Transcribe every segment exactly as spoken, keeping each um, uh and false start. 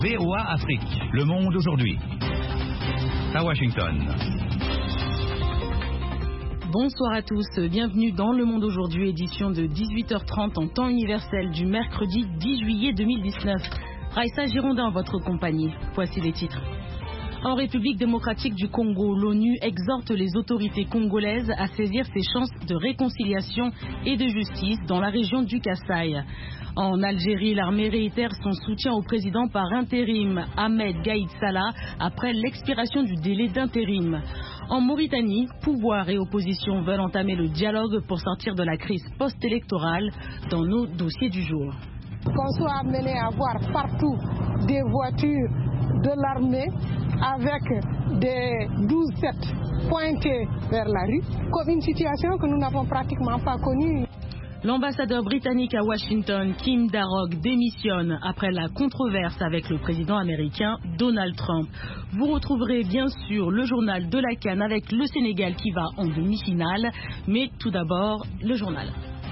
V O A Afrique, Le Monde aujourd'hui. À Washington. Bonsoir à tous, bienvenue dans Le Monde aujourd'hui, édition de dix-huit heures trente en temps universel du mercredi dix juillet deux mille dix-neuf. Raïssa Girondin en votre compagnie. Voici les titres. En République démocratique du Congo, l'ONU exhorte les autorités congolaises à saisir ses chances de réconciliation et de justice dans la région du Kasaï. En Algérie, l'armée réitère son soutien au président par intérim, Ahmed Gaïd Salah, après l'expiration du délai d'intérim. En Mauritanie, pouvoir et opposition veulent entamer le dialogue pour sortir de la crise post-électorale dans nos dossiers du jour. Qu'on soit amené à voir partout des voitures de l'armée avec des douze sept pointés vers la rue, comme une situation que nous n'avons pratiquement pas connue. L'ambassadeur britannique à Washington, Kim Darroch, démissionne après la controverse avec le président américain Donald Trump. Vous retrouverez bien sûr le journal de la CAN avec le Sénégal qui va en demi-finale, mais tout d'abord le journal.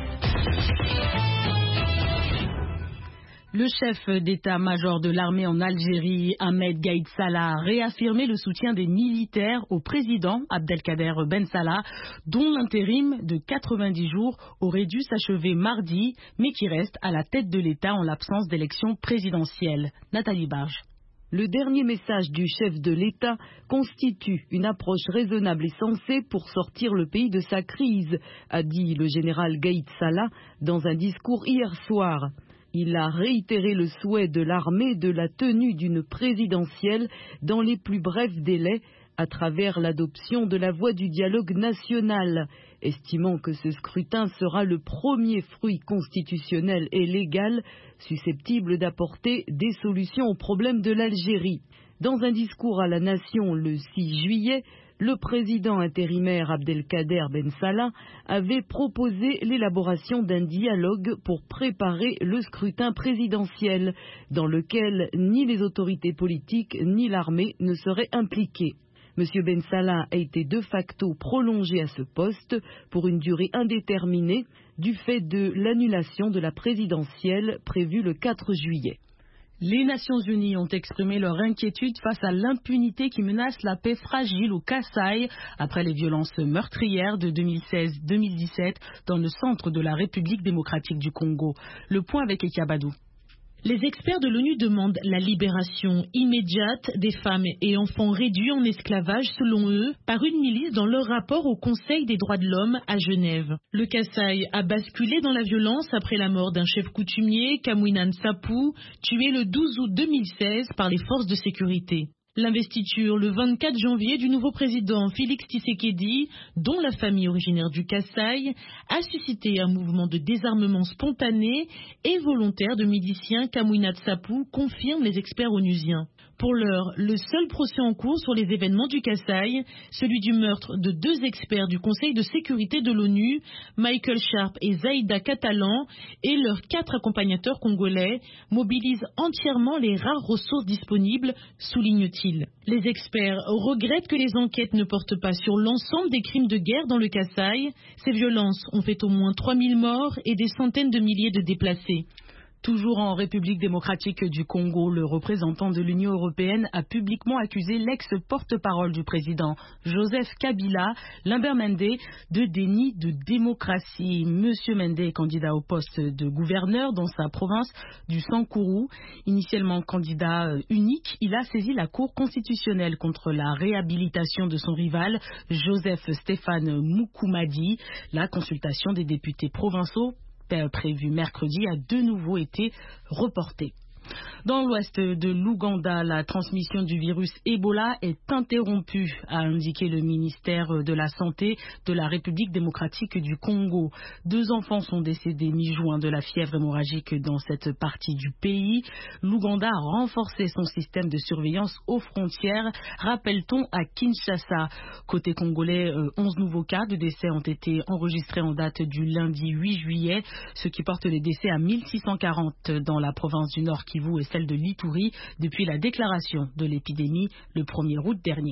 Le chef d'état-major de l'armée en Algérie, Ahmed Gaïd Salah, a réaffirmé le soutien des militaires au président Abdelkader Ben Salah, dont l'intérim de quatre-vingt-dix jours aurait dû s'achever mardi, mais qui reste à la tête de l'État en l'absence d'élection présidentielle. Nathalie Barge. Le dernier message du chef de l'État constitue une approche raisonnable et sensée pour sortir le pays de sa crise, a dit le général Gaïd Salah dans un discours hier soir. Il a réitéré le souhait de l'armée de la tenue d'une présidentielle dans les plus brefs délais à travers l'adoption de la voie du dialogue national, estimant que ce scrutin sera le premier fruit constitutionnel et légal susceptible d'apporter des solutions aux problèmes de l'Algérie. Dans un discours à la nation le six juillet, le président intérimaire Abdelkader Ben Salah avait proposé l'élaboration d'un dialogue pour préparer le scrutin présidentiel, dans lequel ni les autorités politiques ni l'armée ne seraient impliquées. M. Ben Salah a été de facto prolongé à ce poste pour une durée indéterminée du fait de l'annulation de la présidentielle prévue le quatre juillet. Les Nations Unies ont exprimé leur inquiétude face à l'impunité qui menace la paix fragile au Kasaï après les violences meurtrières de deux mille seize deux mille dix-sept dans le centre de la République démocratique du Congo. Le point avec Ekia Badou. Les experts de l'ONU demandent la libération immédiate des femmes et enfants réduits en esclavage, selon eux, par une milice dans leur rapport au Conseil des droits de l'homme à Genève. Le Kasaï a basculé dans la violence après la mort d'un chef coutumier, Kamwina Nsapu, tué le douze août deux mille seize par les forces de sécurité. L'investiture le vingt-quatre janvier du nouveau président Félix Tshisekedi, dont la famille originaire du Kasaï, a suscité un mouvement de désarmement spontané et volontaire de miliciens Kamwina Nsapu, confirment les experts onusiens. Pour l'heure, le seul procès en cours sur les événements du Kasaï, celui du meurtre de deux experts du Conseil de sécurité de l'ONU, Michael Sharp et Zaïda Catalan, et leurs quatre accompagnateurs congolais, mobilise entièrement les rares ressources disponibles, souligne-t-il. Les experts regrettent que les enquêtes ne portent pas sur l'ensemble des crimes de guerre dans le Kasaï. Ces violences ont fait au moins trois mille morts et des centaines de milliers de déplacés. Toujours en République démocratique du Congo, le représentant de l'Union européenne a publiquement accusé l'ex-porte-parole du président Joseph Kabila, Lambert Mende, de déni de démocratie. Monsieur Mende est candidat au poste de gouverneur dans sa province du Sankourou. Initialement candidat unique, il a saisi la Cour constitutionnelle contre la réhabilitation de son rival, Joseph Stéphane Moukoumadi. La consultation des députés provinciaux prévu mercredi a de nouveau été reporté. Dans l'ouest de l'Ouganda, la transmission du virus Ebola est interrompue, a indiqué le ministère de la Santé de la République démocratique du Congo. Deux enfants sont décédés mi-juin de la fièvre hémorragique dans cette partie du pays. L'Ouganda a renforcé son système de surveillance aux frontières, rappelle-t-on à Kinshasa. Côté congolais, onze nouveaux cas de décès ont été enregistrés en date du lundi huit juillet, ce qui porte les décès à mille six cent quarante dans la province du Nord Kivu et celle de l'Ituri depuis la déclaration de l'épidémie le premier août dernier.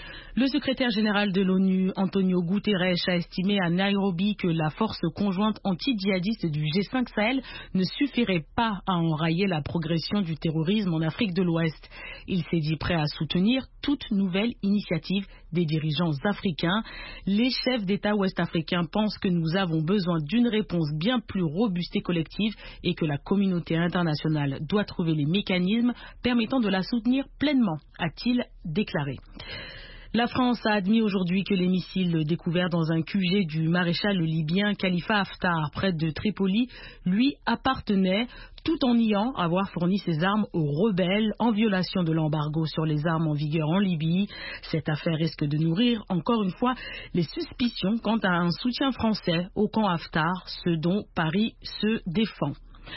Le secrétaire général de l'ONU, Antonio Guterres, a estimé à Nairobi que la force conjointe anti-djihadiste du G cinq Sahel ne suffirait pas à enrayer la progression du terrorisme en Afrique de l'Ouest. Il s'est dit prêt à soutenir toute nouvelle initiative des dirigeants africains. Les chefs d'État ouest-africains pensent que nous avons besoin d'une réponse bien plus robuste et collective et que la communauté internationale doit trouver les mécanismes permettant de la soutenir pleinement, a-t-il déclaré. La France a admis aujourd'hui que les missiles découverts dans un Q G du maréchal libyen Khalifa Haftar près de Tripoli lui appartenaient, tout en niant avoir fourni ses armes aux rebelles en violation de l'embargo sur les armes en vigueur en Libye. Cette affaire risque de nourrir encore une fois les suspicions quant à un soutien français au camp Haftar, ce dont Paris se défend.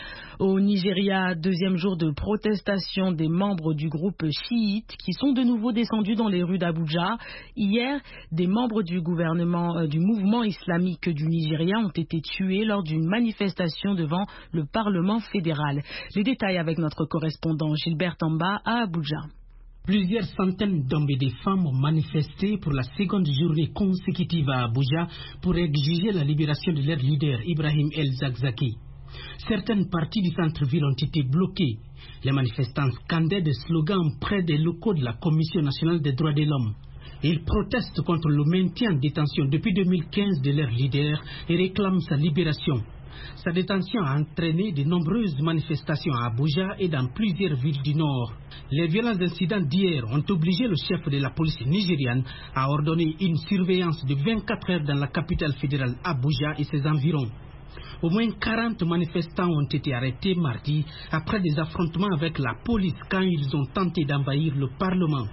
Au Nigeria, deuxième jour de protestation des membres du groupe chiite qui sont de nouveau descendus dans les rues d'Abuja. Hier, des membres du gouvernement euh, du mouvement islamique du Nigeria ont été tués lors d'une manifestation devant le Parlement fédéral. Les détails avec notre correspondant Gilbert Tamba à Abuja. Plusieurs centaines d'hommes et de femmes ont manifesté pour la seconde journée consécutive à Abuja pour exiger la libération de leur leader Ibrahim El-Zakzaki. Certaines parties du centre-ville ont été bloquées. Les manifestants scandaient des slogans près des locaux de la Commission nationale des droits de l'homme. Ils protestent contre le maintien en détention depuis deux mille quinze de leur leader et réclament sa libération. Sa détention a entraîné de nombreuses manifestations à Abuja et dans plusieurs villes du Nord. Les violents incidents d'hier ont obligé le chef de la police nigériane à ordonner une surveillance de vingt-quatre heures dans la capitale fédérale Abuja et ses environs. Au moins quarante manifestants ont été arrêtés mardi après des affrontements avec la police quand ils ont tenté d'envahir le Parlement.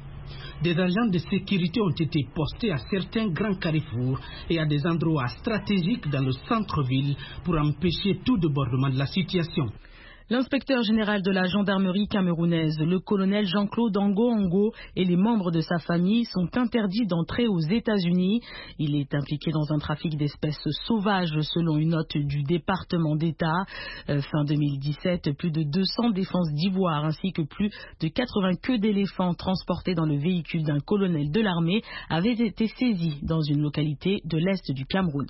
Des agents de sécurité ont été postés à certains grands carrefours et à des endroits stratégiques dans le centre-ville pour empêcher tout débordement de la situation. L'inspecteur général de la gendarmerie camerounaise, le colonel Jean-Claude Ango-Ango, et les membres de sa famille sont interdits d'entrer aux États-Unis. Il est impliqué dans un trafic d'espèces sauvages selon une note du département d'État. Euh, fin deux mille dix-sept, plus de deux cents défenses d'ivoire ainsi que plus de quatre-vingts queues d'éléphants transportés dans le véhicule d'un colonel de l'armée avaient été saisis dans une localité de l'est du Cameroun.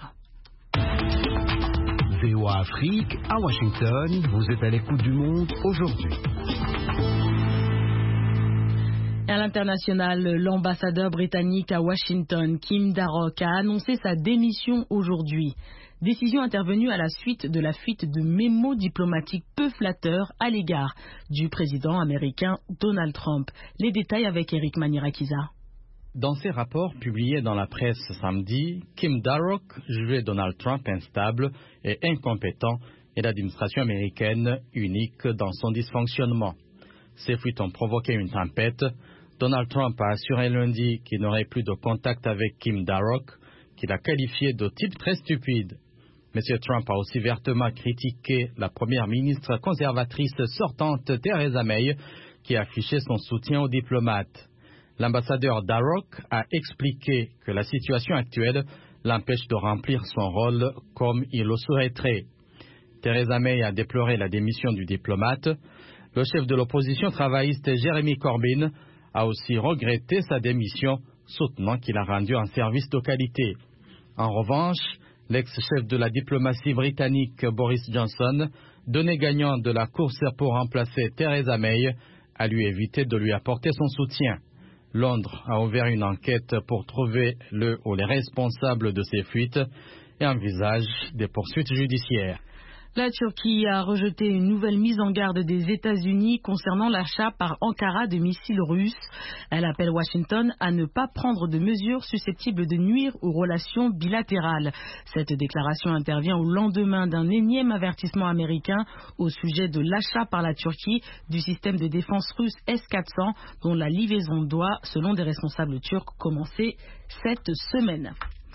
V O A Afrique, à Washington, vous êtes à l'écoute du monde aujourd'hui. À l'international, l'ambassadeur britannique à Washington, Kim Darroch, a annoncé sa démission aujourd'hui. Décision intervenue à la suite de la fuite de mémos diplomatiques peu flatteurs à l'égard du président américain Donald Trump. Les détails avec Eric Manirakiza. Dans ses rapports publiés dans la presse samedi, Kim Darroch jugeait Donald Trump instable et incompétent et l'administration américaine unique dans son dysfonctionnement. Ces fuites ont provoqué une tempête. Donald Trump a assuré lundi qu'il n'aurait plus de contact avec Kim Darroch, qu'il a qualifié de type très stupide. M. Trump a aussi vertement critiqué la première ministre conservatrice sortante Theresa May, qui a affiché son soutien aux diplomates. L'ambassadeur Darroch a expliqué que la situation actuelle l'empêche de remplir son rôle comme il le souhaiterait. Theresa May a déploré la démission du diplomate. Le chef de l'opposition travailliste Jeremy Corbyn a aussi regretté sa démission, soutenant qu'il a rendu un service de qualité. En revanche, l'ex-chef de la diplomatie britannique Boris Johnson, donné gagnant de la course pour remplacer Theresa May, a lui évité de lui apporter son soutien. Londres a ouvert une enquête pour trouver le ou les responsables de ces fuites et envisage des poursuites judiciaires. La Turquie a rejeté une nouvelle mise en garde des États-Unis concernant l'achat par Ankara de missiles russes. Elle appelle Washington à ne pas prendre de mesures susceptibles de nuire aux relations bilatérales. Cette déclaration intervient au lendemain d'un énième avertissement américain au sujet de l'achat par la Turquie du système de défense russe S quatre cents dont la livraison doit, selon des responsables turcs, commencer cette semaine.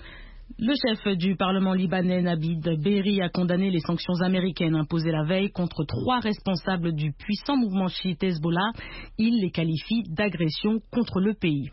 Le chef du Parlement libanais, Nabil Berri, a condamné les sanctions américaines imposées la veille contre trois responsables du puissant mouvement chiite Hezbollah. Il les qualifie d'agression contre le pays.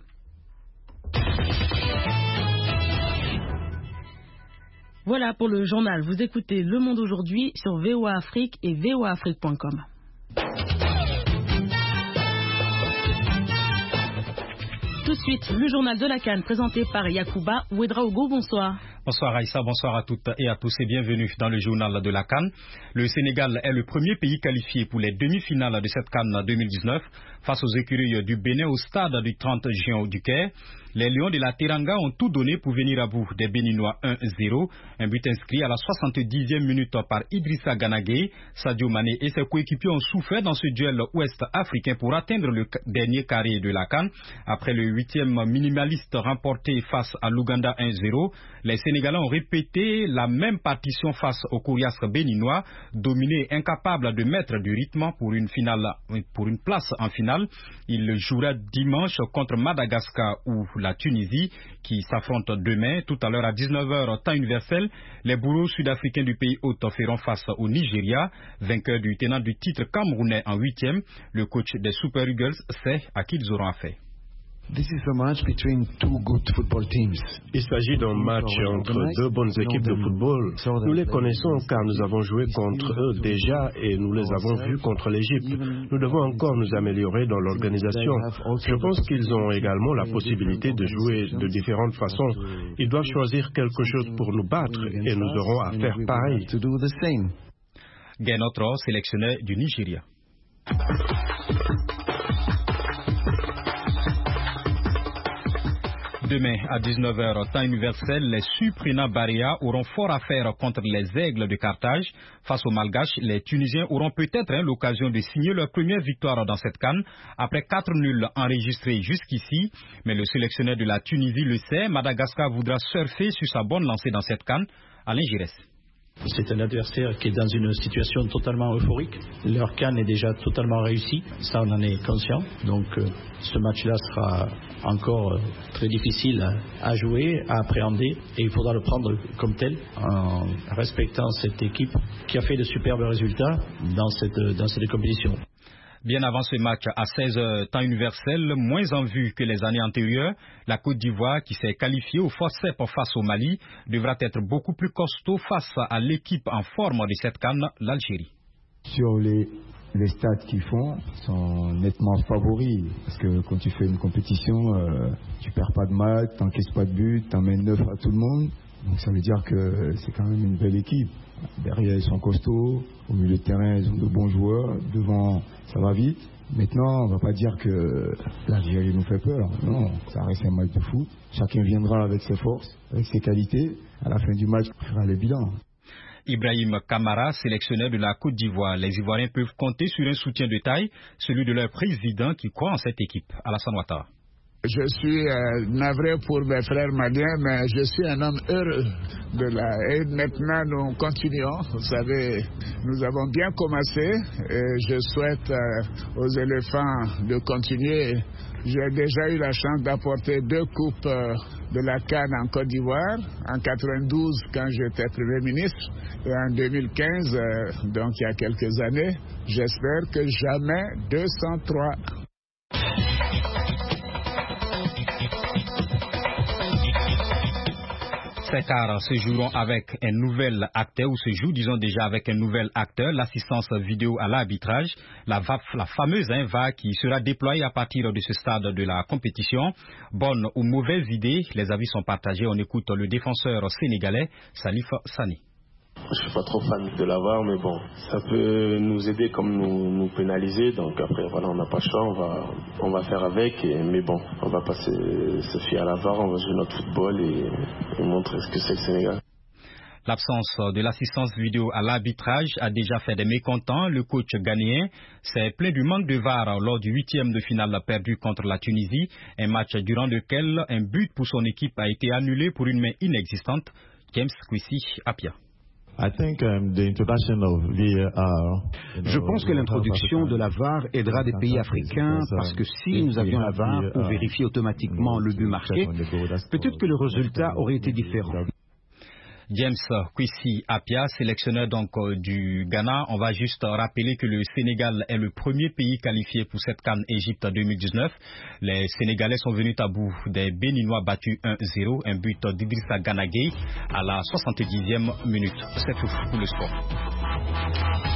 Voilà pour le journal. Vous écoutez Le Monde aujourd'hui sur V O A Afrique et V O A Afrique point com. Tout de suite, le journal de la CAN présenté par Yacouba Ouedraogo. Bonsoir. Bonsoir Aïssa, bonsoir à toutes et à tous et bienvenue dans le journal de la CAN. Le Sénégal est le premier pays qualifié pour les demi-finales de cette CAN deux mille dix-neuf face aux écuries du Bénin au stade du trente juin du Caire. Les Lions de la Teranga ont tout donné pour venir à bout des Béninois un zéro. Un but inscrit à la soixante-dixième minute par Idrissa Gana Gueye. Sadio Mané et ses coéquipiers ont souffert dans ce duel ouest-africain pour atteindre le dernier carré de la CAN. Après le huitième minimaliste remporté face à l'Ouganda un zéro, les Sénégalais ont répété la même partition face aux coriaces béninois, dominés et incapables de mettre du rythme pour une finale, pour une place en finale. Il jouera dimanche contre Madagascar ou la Tunisie qui s'affrontent demain. Tout à l'heure à dix-neuf heures temps universel, les bourreaux sud-africains du pays hôte feront face au Nigeria, vainqueur du tenant du titre camerounais en huitième. Le coach des Super Eagles sait à qui ils auront affaire. This is a match between two good football teams. Il s'agit d'un match entre deux bonnes équipes de football. Nous les connaissons car nous avons joué contre eux déjà et nous les avons vus contre l'Égypte. Nous devons encore nous améliorer dans l'organisation. Je pense qu'ils ont également la possibilité de jouer de différentes façons. Ils doivent choisir quelque chose pour nous battre et nous aurons à faire pareil. Genotro, sélectionneur du Nigeria. Demain à dix-neuf heures temps universel, les Suprina Baria auront fort à faire contre les Aigles de Carthage. Face aux Malgaches, les Tunisiens auront peut-être hein, l'occasion de signer leur première victoire dans cette CAN après quatre nuls enregistrés jusqu'ici. Mais le sélectionneur de la Tunisie le sait, Madagascar voudra surfer sur sa bonne lancée dans cette CAN. Alain Giresse. C'est un adversaire qui est dans une situation totalement euphorique. Leur CAN est déjà totalement réussi, ça on en est conscient. Donc euh, ce match-là sera encore euh, très difficile à, à jouer, à appréhender, et il faudra le prendre comme tel en respectant cette équipe qui a fait de superbes résultats dans cette, dans cette compétition. Bien avant ce match à seize heures temps universel, moins en vue que les années antérieures, la Côte d'Ivoire qui s'est qualifiée au forceps face au Mali devra être beaucoup plus costaud face à l'équipe en forme de cette CAN, l'Algérie. Sur les, les stats qu'ils font sont nettement favoris parce que quand tu fais une compétition, euh, tu perds pas de match, tu n'encaisses pas de but, tu emmènes neuf à tout le monde. Donc ça veut dire que c'est quand même une belle équipe. Derrière, ils sont costauds. Au milieu de terrain, ils ont de bons joueurs. Devant, ça va vite. Maintenant, on ne va pas dire que l'Algérie nous fait peur. Non, ça reste un match de foot. Chacun viendra avec ses forces, avec ses qualités. À la fin du match, on fera le bilan. Ibrahim Kamara, sélectionneur de la Côte d'Ivoire. Les Ivoiriens peuvent compter sur un soutien de taille, celui de leur président qui croit en cette équipe, Alassane Ouattara. Je suis euh, navré pour mes frères maliens, mais je suis un homme heureux de la... Et maintenant, nous continuons. Vous savez, nous avons bien commencé et je souhaite euh, aux éléphants de continuer. J'ai déjà eu la chance d'apporter deux coupes euh, de la CAN en Côte d'Ivoire, en quatre-vingt-douze quand j'étais Premier ministre et en deux mille quinze, euh, donc il y a quelques années. J'espère que jamais deux cent trois. Ces quarts se joueront avec un nouvel acteur, ou se jouent, disons déjà, avec un nouvel acteur, l'assistance vidéo à l'arbitrage, la, V A F, la fameuse hein, V A R qui sera déployée à partir de ce stade de la compétition. Bonne ou mauvaise idée, les avis sont partagés. On écoute le défenseur sénégalais, Salif Sani. Je suis pas trop fan de la V A R, mais bon, ça peut nous aider comme nous, nous pénaliser. Donc après, voilà, on n'a pas le choix, on va, on va faire avec. Et, mais bon, on va pas se, se fier à la V A R, on va jouer notre football et, et montrer ce que c'est le Sénégal. L'absence de l'assistance vidéo à l'arbitrage a déjà fait des mécontents. Le coach ghanéen s'est plaint du manque de V A R lors du huitième de finale perdu contre la Tunisie. Un match durant lequel un but pour son équipe a été annulé pour une main inexistante. James Kwesi Apia. Je pense que l'introduction de la V A R aidera des pays africains parce que si nous avions la V A R pour vérifier automatiquement le but marqué, peut-être que le résultat aurait été différent. James Kwesi Apia, sélectionneur donc du Ghana. On va juste rappeler que le Sénégal est le premier pays qualifié pour cette CAN Égypte deux mille dix-neuf. Les Sénégalais sont venus à bout des Béninois battus un zéro, un but d'Idrissa Gana Gueye à la soixante-dixième minute. C'est tout pour le sport.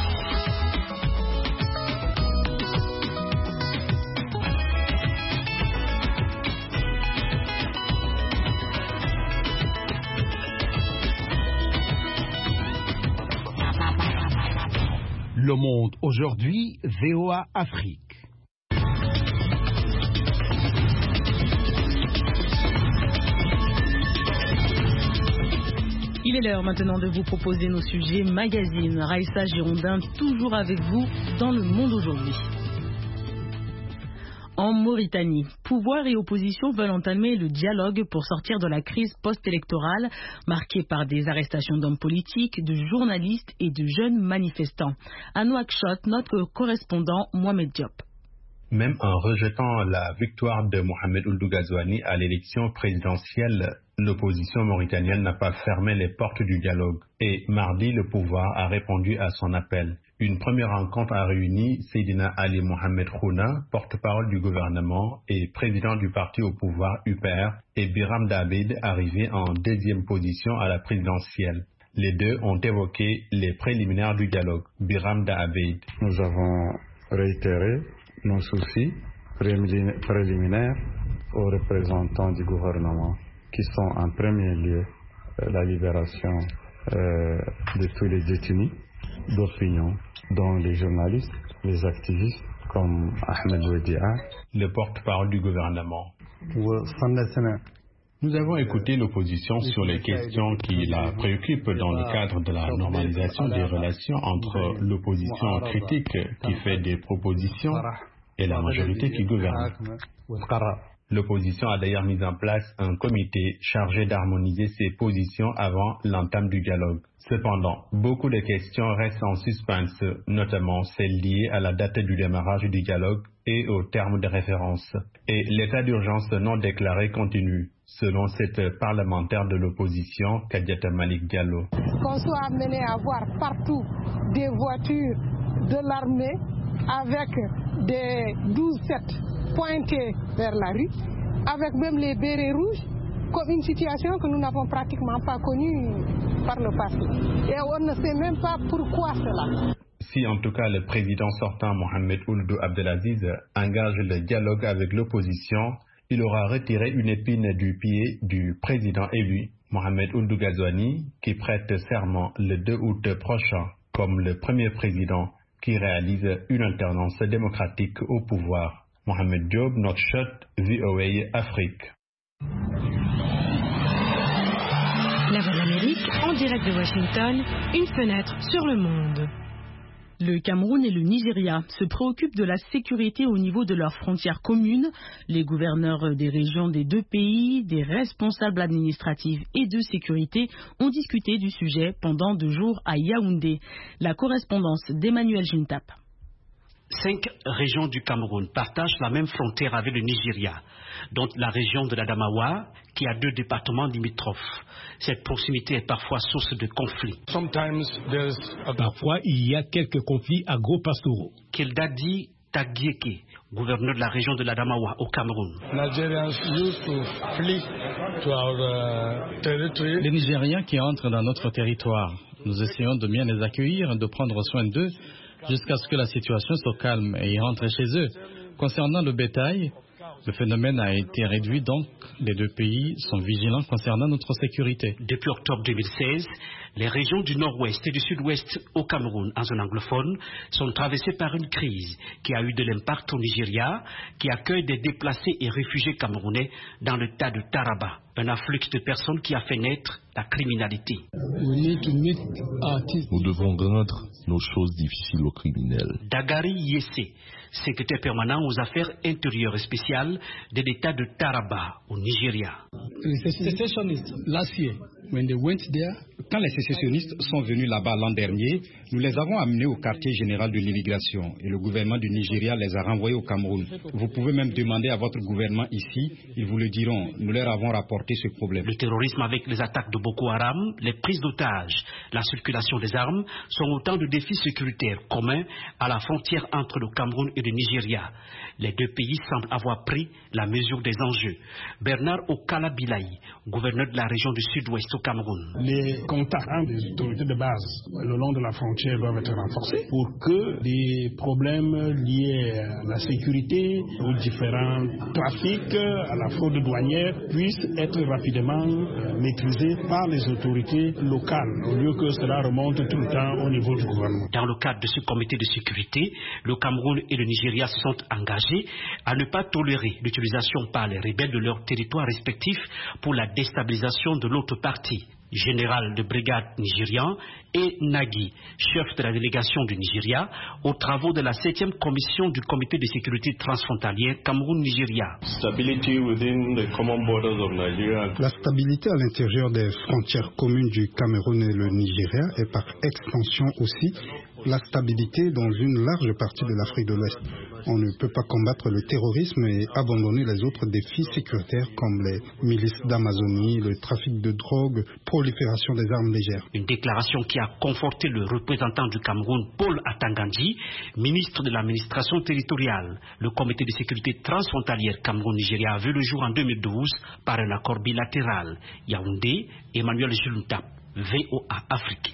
Le Monde aujourd'hui, V O A Afrique. Il est l'heure maintenant de vous proposer nos sujets magazine. Raïssa Girondin, toujours avec vous dans Le Monde aujourd'hui. En Mauritanie, pouvoir et opposition veulent entamer le dialogue pour sortir de la crise post-électorale marquée par des arrestations d'hommes politiques, de journalistes et de jeunes manifestants. À Nouakchott, notre correspondant Mohamed Diop. Même en rejetant la victoire de Mohamed Ould Ghazouani à l'élection présidentielle, l'opposition mauritanienne n'a pas fermé les portes du dialogue. Et mardi, le pouvoir a répondu à son appel. Une première rencontre a réuni Seydina Ali Mohamed Khouna, porte-parole du gouvernement et président du parti au pouvoir U P R, et Biram Dabid, arrivé en deuxième position à la présidentielle. Les deux ont évoqué les préliminaires du dialogue. Biram Dabid. Nous avons réitéré nos soucis préliminaires aux représentants du gouvernement, qui sont en premier lieu euh, la libération euh, de tous les détenus d'opinion, dont les journalistes, les activistes comme Ahmed Ouedia. Le porte-parole du gouvernement. Nous avons écouté l'opposition sur les questions qui la préoccupent dans le cadre de la normalisation des relations entre l'opposition critique qui fait des propositions et la majorité qui gouverne. L'opposition a d'ailleurs mis en place un comité chargé d'harmoniser ses positions avant l'entame du dialogue. Cependant, beaucoup de questions restent en suspens, notamment celles liées à la date du démarrage du dialogue et aux termes de référence. Et l'état d'urgence non déclaré continue, selon cette parlementaire de l'opposition, Kadiata Malik Diallo. Qu'on soit amené à voir partout des voitures de l'armée avec des douze sept pointés vers la rue, avec même les bérets rouges, comme une situation que nous n'avons pratiquement pas connue par le passé. Et on ne sait même pas pourquoi cela. Si en tout cas le président sortant Mohamed Ould Abdelaziz engage le dialogue avec l'opposition, il aura retiré une épine du pied du président élu, Mohamed Ould Ghazouani, qui prête serment le deux août prochain comme le premier président qui réalise une alternance démocratique au pouvoir. Mohamed Diop, Nouakchott, V O A Afrique. La Voix de l'Amérique, en direct de Washington, une fenêtre sur le monde. Le Cameroun et le Nigeria se préoccupent de la sécurité au niveau de leurs frontières communes. Les gouverneurs des régions des deux pays, des responsables administratifs et de sécurité ont discuté du sujet pendant deux jours à Yaoundé. La correspondance d'Emmanuel Juntap. Cinq régions du Cameroun partagent la même frontière avec le Nigeria, dont la région de l'Adamawa, qui a deux départements limitrophes. Cette proximité est parfois source de conflits. Parfois, il y a quelques conflits agro-pastoraux. Kildadi Tagieke, gouverneur de la région de l'Adamawa au Cameroun. Les Nigériens qui entrent dans notre territoire, nous essayons de bien les accueillir, de prendre soin d'eux, jusqu'à ce que la situation se calme et ils rentrent chez eux. Concernant le bétail, le phénomène a été réduit, donc les deux pays sont vigilants concernant notre sécurité. Depuis octobre deux mille seize, les régions du nord-ouest et du sud-ouest au Cameroun, en zone anglophone, sont traversées par une crise qui a eu de l'impact au Nigeria, qui accueille des déplacés et réfugiés camerounais dans le tas de Taraba, un afflux de personnes qui a fait naître la criminalité. Nous devons rendre nos choses difficiles aux criminels. Dagari Yesse, secrétaire permanent aux affaires intérieures et spéciales de l'État de Taraba, au Nigeria. Quand les sécessionnistes sont venus là-bas l'an dernier, nous les avons amenés au quartier général de l'immigration et le gouvernement du Nigeria les a renvoyés au Cameroun. Vous pouvez même demander à votre gouvernement ici, ils vous le diront. Nous leur avons rapporté ce problème. Le terrorisme avec les attaques de Boko Haram, les prises d'otages, la circulation des armes sont autant de défis sécuritaires communs à la frontière entre le Cameroun et le Nigeria. Les deux pays semblent avoir pris la mesure des enjeux. Bernard Okala Bilaï, gouverneur de la région du sud-ouest au Cameroun. Les contacts hein, des autorités de base le long de la frontière doivent être renforcés pour que des problèmes liés à la sécurité, aux différents trafics, à la fraude douanière puissent être rapidement euh, maîtrisés par les autorités locales, au lieu que cela remonte tout le temps au niveau du gouvernement. Dans le cadre de ce comité de sécurité, le Cameroun et le Nigeria se sont engagés à ne pas tolérer l'utilisation par les rebelles de leurs territoires respectifs pour la déstabilisation de l'autre partie. Général de brigade nigérian, et Nagui, chef de la délégation du Nigeria, aux travaux de la septième commission du comité de sécurité transfrontalière Cameroun-Nigeria. La stabilité à l'intérieur des frontières communes du Cameroun et le Nigeria est par extension aussi la stabilité dans une large partie de l'Afrique de l'Ouest. On ne peut pas combattre le terrorisme et abandonner les autres défis sécuritaires comme les milices d'Amazonie, le trafic de drogue, prolifération des armes légères. Une déclaration qui a conforté le représentant du Cameroun, Paul Atangandji, ministre de l'administration territoriale. Le comité de sécurité transfrontalière Cameroun-Nigeria a vu le jour en deux mille douze par un accord bilatéral. Yaoundé, Emmanuel Juntap, V O A Afrique.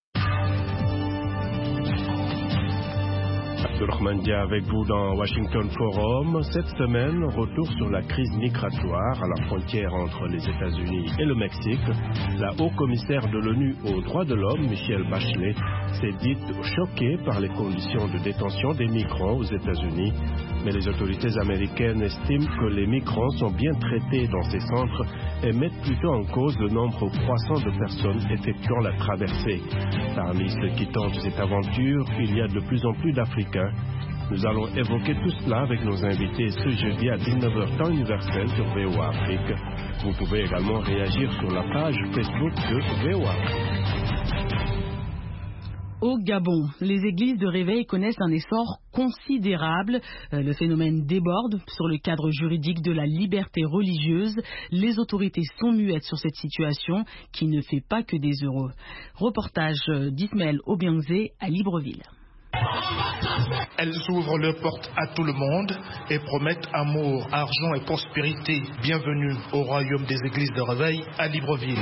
Abdulrahmandia avec vous dans Washington Forum. Cette semaine, retour sur la crise migratoire à la frontière entre les États-Unis et le Mexique. La haut-commissaire de l'ONU aux droits de l'homme, Michelle Bachelet, s'est dite choquée par les conditions de détention des migrants aux États-Unis. Mais les autorités américaines estiment que les migrants sont bien traités dans ces centres et mettent plutôt en cause le nombre croissant de personnes effectuant la traversée. Parmi ceux qui tentent cette aventure, il y a de plus en plus d'Africains. Nous allons évoquer tout cela avec nos invités ce jeudi à dix-neuf heures temps universel sur V O A Afrique. Vous pouvez également réagir sur la page Facebook de V O A Afrique. Au Gabon, les églises de réveil connaissent un essor considérable. Euh, le phénomène déborde sur le cadre juridique de la liberté religieuse. Les autorités sont muettes sur cette situation qui ne fait pas que des heureux. Reportage d'Ismaël Obiangzé à Libreville. Elles ouvrent leurs portes à tout le monde et promettent amour, argent et prospérité. Bienvenue au royaume des églises de réveil à Libreville.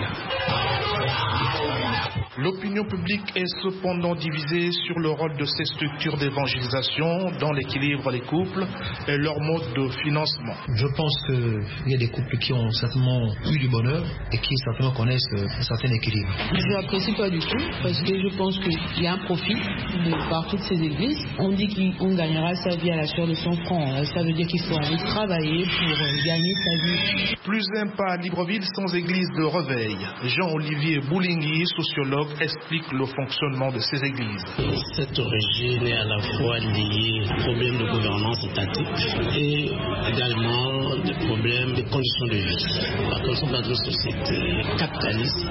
L'opinion publique est cependant divisée sur le rôle de ces structures d'évangélisation dans l'équilibre des couples et leur mode de financement. Je pense qu'il y a des couples qui ont certainement eu du bonheur et qui certainement connaissent un certain équilibre. Je n'apprécie pas du tout parce que je pense qu'il y a un profit de, par toutes ces églises. On dit qu'on gagnera sa vie à la sueur de son front. Ça veut dire qu'il faut aller travailler pour gagner sa vie. Plus un pas à Libreville sans église de réveil. Jean-Olivier Boulingui, sociologue, explique le fonctionnement de ces églises. Cette origine est à la fois liée aux problèmes de gouvernance étatique et également des problèmes de conditions de vie. Parce que nous sommes dans une société capitaliste,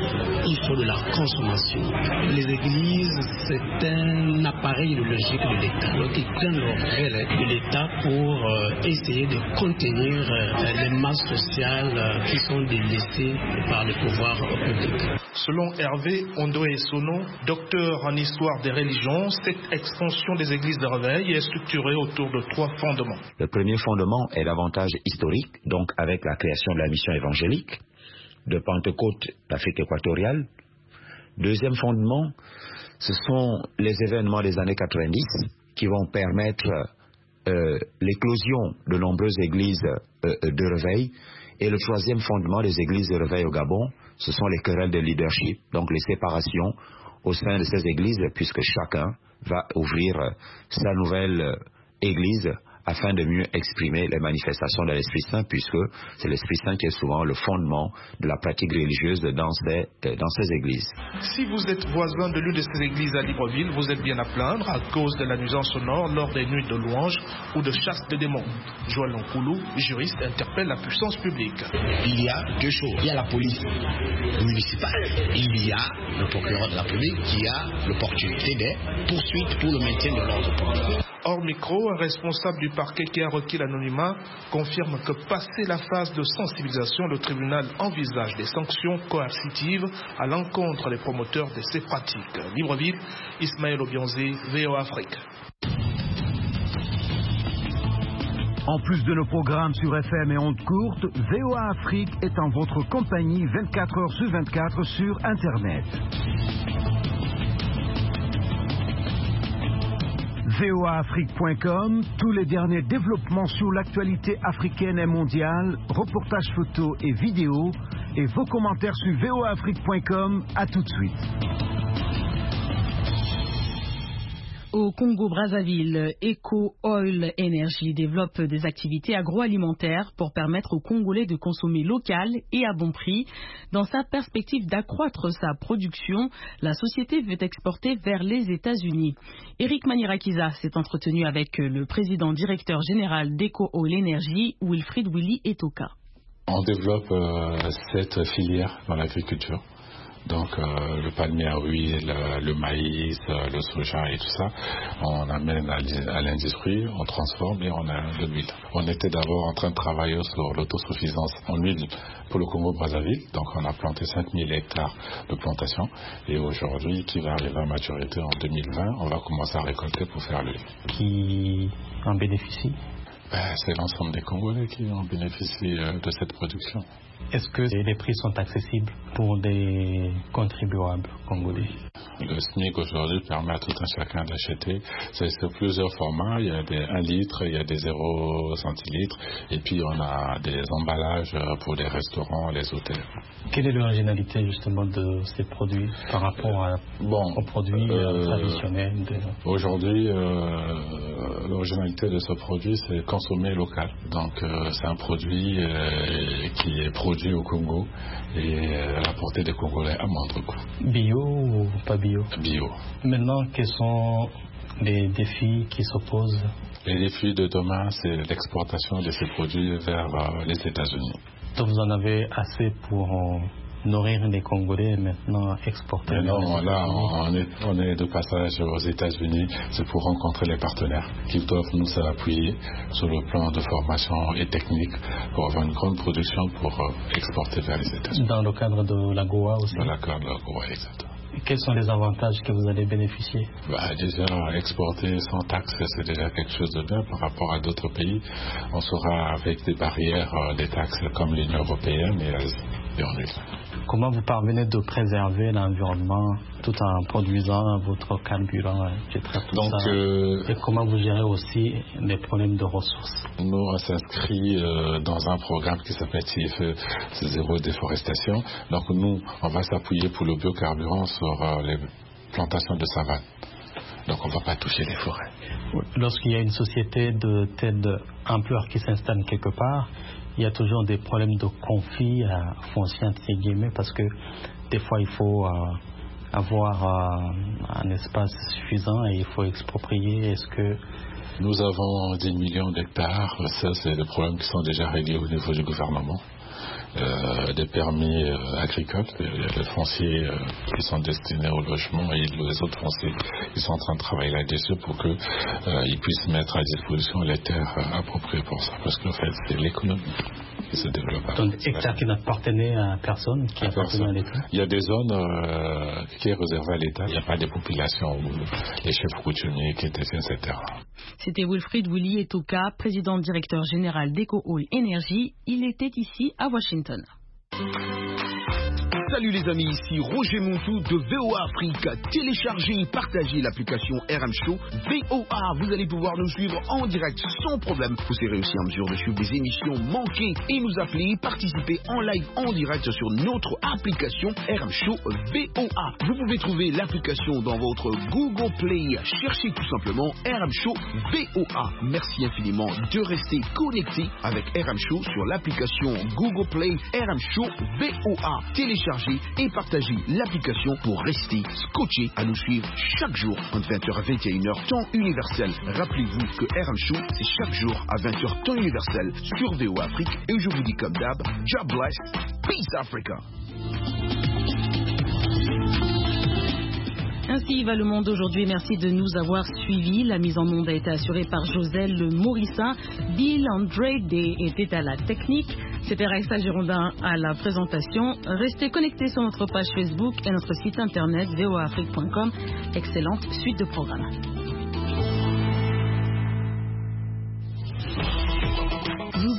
il faut de la consommation. Les églises, c'est un appareil idéologique de l'État. Donc ils prennent le relais de l'État pour euh, essayer de contenir euh, les masses sociales euh, qui sont délaissées par le pouvoir public. Selon Hervé Ondoé Sono, docteur en histoire des religions, cette extension des églises de réveil est structurée autour de trois fondements. Le premier fondement est l'avantage historique, donc avec la création de la mission évangélique de Pentecôte d'Afrique équatoriale. Deuxième fondement, ce sont les événements des années quatre-vingt-dix qui vont permettre euh, l'éclosion de nombreuses églises euh, de réveil. Et le troisième fondement des églises de réveil au Gabon, ce sont les querelles de leadership, donc les séparations au sein de ces églises, puisque chacun va ouvrir sa nouvelle église afin de mieux exprimer les manifestations de l'Esprit Saint, puisque c'est l'Esprit Saint qui est souvent le fondement de la pratique religieuse dans ces, dans ces églises. Si vous êtes voisin de l'une de ces églises à Libreville, vous êtes bien à plaindre à cause de la nuisance sonore lors des nuits de louanges ou de chasse de démons. Joël Nkoulou, juriste, interpelle la puissance publique. Il y a deux choses. Il y a la police municipale. Il y a le procureur de la République qui a l'opportunité des poursuites pour le maintien de l'ordre public. Hors micro, un responsable du parquet qui a requis l'anonymat confirme que passé la phase de sensibilisation, le tribunal envisage des sanctions coercitives à l'encontre des promoteurs de ces pratiques. Libreville, Ismaël Obiangzé, V O A Afrique. En plus de nos programmes sur F M et ondes courtes, V O A Afrique est en votre compagnie vingt-quatre heures sur vingt-quatre sur Internet. V O A Afrique point com, tous les derniers développements sur l'actualité africaine et mondiale, reportages photos et vidéos, et vos commentaires sur V O A Afrique point com. À tout de suite. Au Congo-Brazzaville, Eco Oil Energy développe des activités agroalimentaires pour permettre aux Congolais de consommer local et à bon prix. Dans sa perspective d'accroître sa production, la société veut exporter vers les États-Unis. Eric Manirakiza s'est entretenu avec le président directeur général d'Eco Oil Energy, Wilfried Willy Etoka. On développe euh, cette filière dans l'agriculture. Donc euh, le palmier à huile, le, le maïs, le soja et tout ça, on amène à, à l'industrie, on transforme et on a de l'huile. On était d'abord en train de travailler sur l'autosuffisance en huile pour le Congo-Brazzaville. Donc on a planté cinq mille hectares de plantation et aujourd'hui, qui va arriver à maturité en deux mille vingt, on va commencer à récolter pour faire l'huile. Qui en bénéficie? Ben, c'est l'ensemble des Congolais qui en bénéficient euh, de cette production. Est-ce que les prix sont accessibles pour des contribuables congolais? Le S M I C aujourd'hui permet à tout un chacun d'acheter. C'est plusieurs formats. Il y a des un litre, il y a des zéro centilitres et puis on a des emballages pour les restaurants, les hôtels. Quelle est l'originalité justement de ces produits par rapport à, bon, aux produits euh, traditionnels de... Aujourd'hui, euh, l'originalité de ce produit, c'est consommer local. Donc euh, c'est un produit euh, qui est produit au Congo et à la portée des Congolais à moindre coût. Bio ou pas bio? Bio. Maintenant, quels sont les défis qui s'opposent? Les défis de demain, c'est l'exportation de ces produits vers euh, les États-Unis. Donc vous en avez assez pour euh, nourrir les Congolais et maintenant exporter? Mais non, là, on est, on est de passage aux États-Unis, c'est pour rencontrer les partenaires qui doivent nous appuyer sur le plan de formation et technique pour avoir une grande production pour euh, exporter vers les États-Unis. Dans le cadre de la G O A aussi? Dans le cadre de la G O A, exactement. Et quels sont les avantages que vous allez bénéficier? Bah, déjà, exporter sans taxe, c'est déjà quelque chose de bien par rapport à d'autres pays. On sera avec des barrières, euh, des taxes comme l'Union européenne et l'Asie. Et on est... Comment vous parvenez de préserver l'environnement tout en produisant votre carburant, et cetera tout Donc, ça. Euh, et comment vous gérez aussi les problèmes de ressources? Nous, on s'inscrit euh, dans un programme qui s'appelle C I F E, c'est zéro déforestation. Donc nous, on va s'appuyer pour le biocarburant sur euh, les plantations de savane. Donc on ne va pas toucher les forêts. Lorsqu'il y a une société de telle ampleur qui s'installe quelque part, il y a toujours des problèmes de conflit à foncier entre guillemets parce que des fois il faut euh, avoir euh, un espace suffisant et il faut exproprier. Est-ce que nous avons dix millions d'hectares? Ça, c'est des problèmes qui sont déjà réglés au niveau du gouvernement. Euh, des permis euh, agricoles, les fonciers euh, qui sont destinés au logement et les autres fonciers qui sont en train de travailler là-dessus pour qu'ils euh, puissent mettre à disposition les terres euh, appropriées pour ça. Parce qu'en fait, c'est l'économie qui se développe. Donc, hectares qui n'appartenaient à personne, qui appartenaient à l'État? Il y a des zones euh, qui est réservées à l'État. Il n'y a pas des populations où les chefs coutumiers qui étaient, et cetera. C'était Wilfried Willy Etoka, président directeur général d'Eco Oil Energy. Il était ici à Washington. Salut les amis, ici Roger Montou de V O A Afrique. Téléchargez et partagez l'application R M Show V O A. Vous allez pouvoir nous suivre en direct sans problème. Vous serez aussi en mesure de suivre des émissions manquées et nous appeler et participer en live en direct sur notre application R M Show V O A. Vous pouvez trouver l'application dans votre Google Play. Cherchez tout simplement R M Show V O A. Merci infiniment de rester connecté avec R M Show sur l'application Google Play R M Show V O A. Téléchargez et partagez l'application pour rester scotché à nous suivre chaque jour entre vingt heures à vingt et une heures temps universel. Rappelez-vous que R M Show c'est chaque jour à vingt heures temps universel sur V O A Afrique et je vous dis comme d'hab, God bless, peace Africa. Ainsi va le monde aujourd'hui. Merci de nous avoir suivis. La mise en onde a été assurée par Joselle Morissa. Bill Andrade était à la technique. C'était Raissa Girondin à la présentation. Restez connectés sur notre page Facebook et notre site internet v o a afrique point com. Excellente suite de programmes.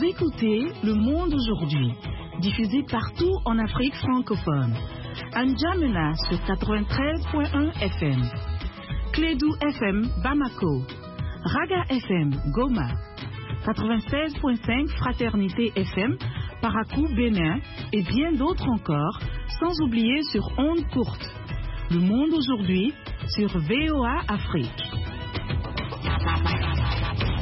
écoutez Le Monde aujourd'hui, diffusé partout en Afrique francophone. À N'Djamena sur quatre-vingt-treize point un F M. Clédou F M Bamako. Raga F M Goma. quatre-vingt-seize point cinq Fraternité F M Parakou Bénin et bien d'autres encore, sans oublier sur ondes courtes. Le Monde aujourd'hui sur V O A Afrique.